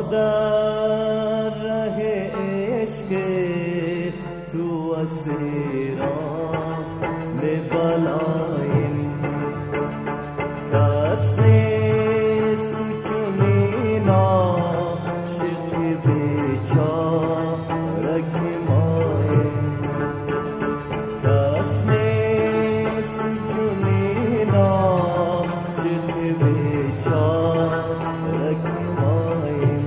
در ره عشق تو اسیران بلاییم، کس نیست چنین عاشق بیچاره که ماییم، کس نیست چنین عاشق بیچاره که ماییم.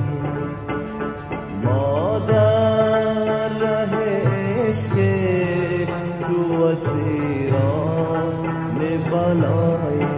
ما در ره عشق تو اسیران بلاییم.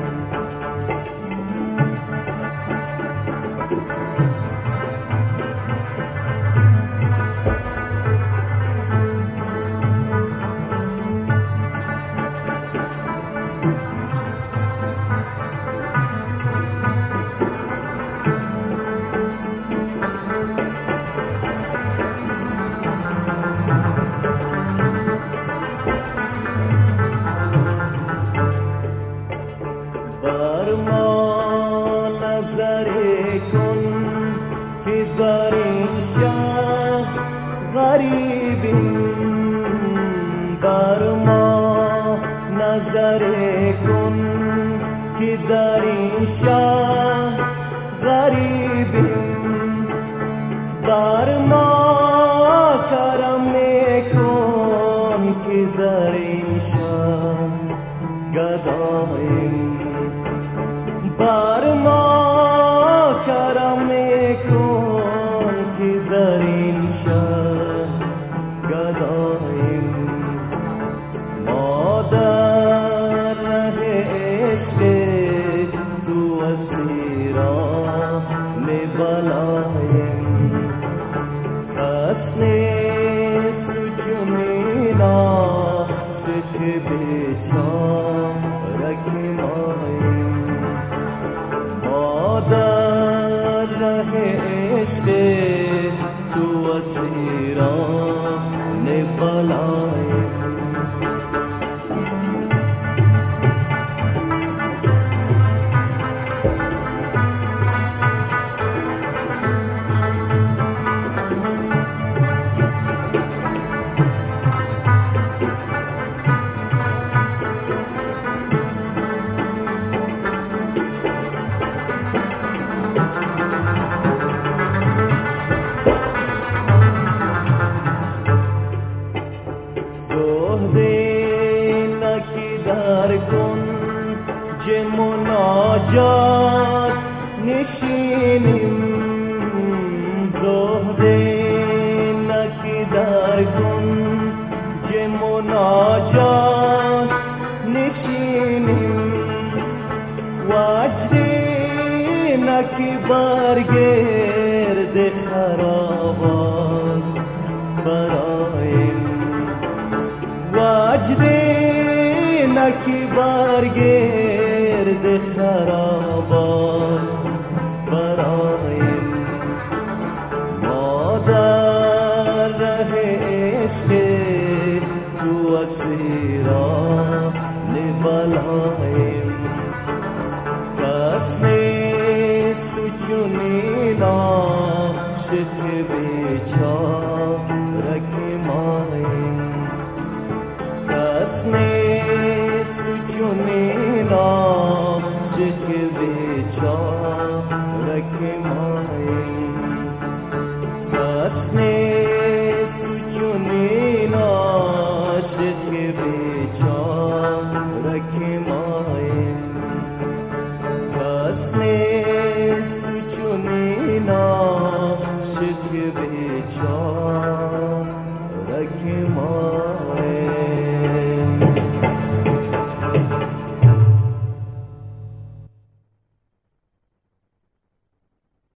بر ما نظری کن که در این شهر غریبیم، بر ما نظری کن که در این شهر غریبیم، بر ما کرم میکن که در این شهر گداییم، بر ما کرم میکن که در این شهر گداییم. ما در ره عشق تو اسیران بلاییم، کس نیست چنین عاشق بیچاره که ماییم. ما در ره عشق تو اسیران بلاییم. در کنج مناجات نشینیم، زهد نکی در کنج مناجات نشینیم، وجد نکی برگرد خرابات براییم، وجد نکی برگرد خرابات براییم. ما در ره عشق تو اسیران بلاییم، کس نیست چنین عاشق بیچاره که ماییم، کس نیست چنین عاشق بیچاره که ماییم، کس نیست چنین عاشق بیچاره که ماییم، کس نیست چنین عاشق بیچاره